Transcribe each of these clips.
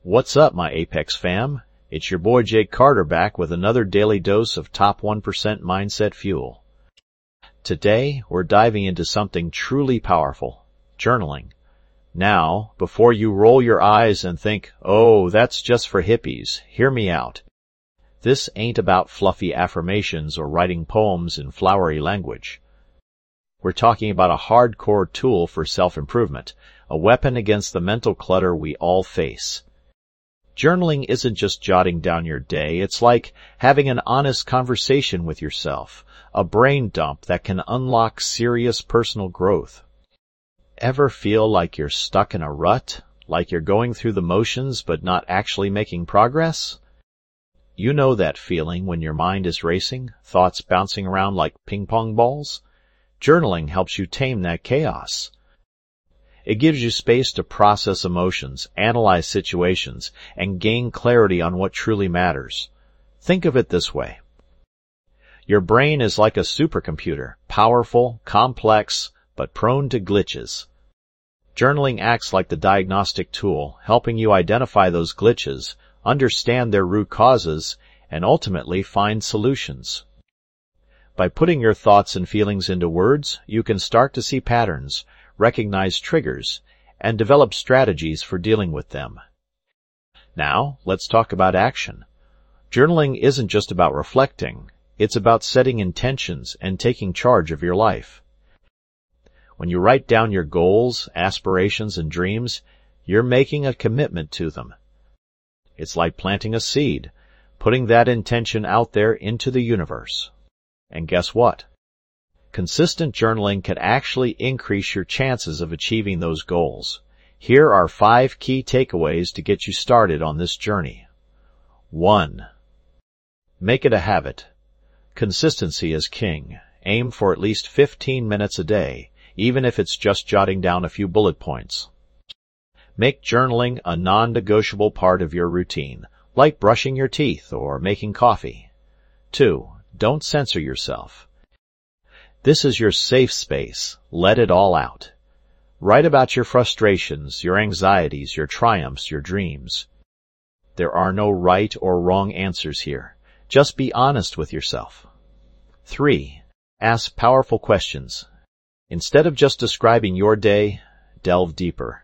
What's up, my Apex fam? It's your boy Jake Carter back with another daily dose of top 1% mindset fuel. Today, we're diving into something truly powerful, journaling. Now, before you roll your eyes and think, oh, that's just for hippies, hear me out. This ain't about fluffy affirmations or writing poems in flowery language. We're talking about a hardcore tool for self-improvement, a weapon against the mental clutter we all face. Journaling isn't just jotting down your day, it's like having an honest conversation with yourself, a brain dump that can unlock serious personal growth. Ever feel like you're stuck in a rut, like you're going through the motions but not actually making progress? You know that feeling when your mind is racing, thoughts bouncing around like ping-pong balls? Journaling helps you tame that chaos. It gives you space to process emotions, analyze situations, and gain clarity on what truly matters. Think of it this way. Your brain is like a supercomputer, powerful, complex, but prone to glitches. Journaling acts like the diagnostic tool, helping you identify those glitches, understand their root causes, and ultimately find solutions. By putting your thoughts and feelings into words, you can start to see patterns, recognize triggers, and develop strategies for dealing with them. Now, let's talk about action. Journaling isn't just about reflecting, it's about setting intentions and taking charge of your life. When you write down your goals, aspirations, and dreams, you're making a commitment to them. It's like planting a seed, putting that intention out there into the universe. And guess what? Consistent journaling can actually increase your chances of achieving those goals. Here are 5 key takeaways to get you started on this journey. 1. Make it a habit. Consistency is king. Aim for at least 15 minutes a day, even if it's just jotting down a few bullet points. Make journaling a non-negotiable part of your routine, like brushing your teeth or making coffee. 2. Don't censor yourself. This is your safe space. Let it all out. Write about your frustrations, your anxieties, your triumphs, your dreams. There are no right or wrong answers here. Just be honest with yourself. 3. Ask powerful questions. Instead of just describing your day, delve deeper.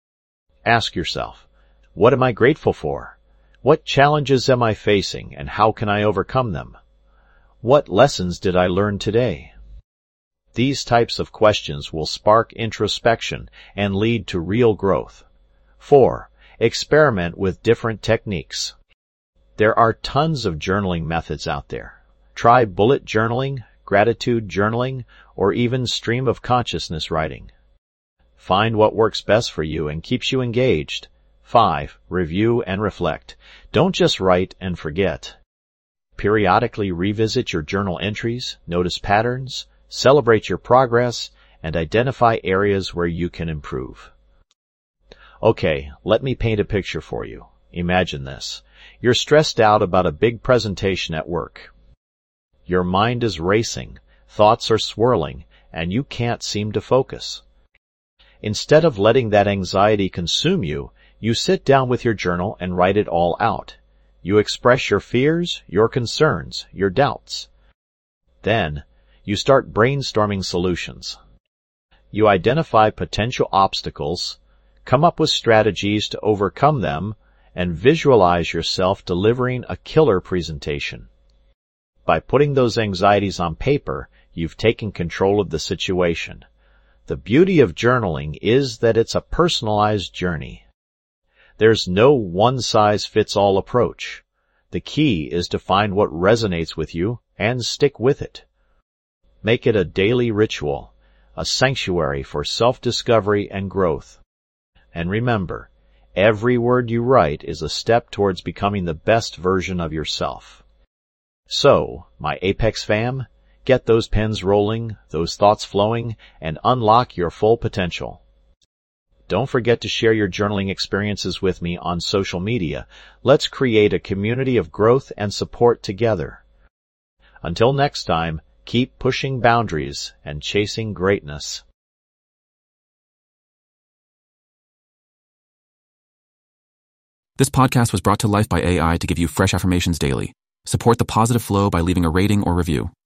Ask yourself, what am I grateful for? What challenges am I facing, and how can I overcome them? What lessons did I learn today? These types of questions will spark introspection and lead to real growth. 4. Experiment with different techniques. There are tons of journaling methods out there. Try bullet journaling, gratitude journaling, or even stream of consciousness writing. Find what works best for you and keeps you engaged. 5. Review and reflect. Don't just write and forget. Periodically revisit your journal entries, notice patterns, celebrate your progress, and identify areas where you can improve. Okay, let me paint a picture for you. Imagine this. You're stressed out about a big presentation at work. Your mind is racing, thoughts are swirling, and you can't seem to focus. Instead of letting that anxiety consume you, you sit down with your journal and write it all out. You express your fears, your concerns, your doubts. Then, you start brainstorming solutions. You identify potential obstacles, come up with strategies to overcome them, and visualize yourself delivering a killer presentation. By putting those anxieties on paper, you've taken control of the situation. The beauty of journaling is that it's a personalized journey. There's no one-size-fits-all approach. The key is to find what resonates with you and stick with it. Make it a daily ritual, a sanctuary for self-discovery and growth. And remember, every word you write is a step towards becoming the best version of yourself. So, my Apex fam, get those pens rolling, those thoughts flowing, and unlock your full potential. Don't forget to share your journaling experiences with me on social media. Let's create a community of growth and support together. Until next time, keep pushing boundaries and chasing greatness. This podcast was brought to life by AI to give you fresh affirmations daily. Support the positive flow by leaving a rating or review.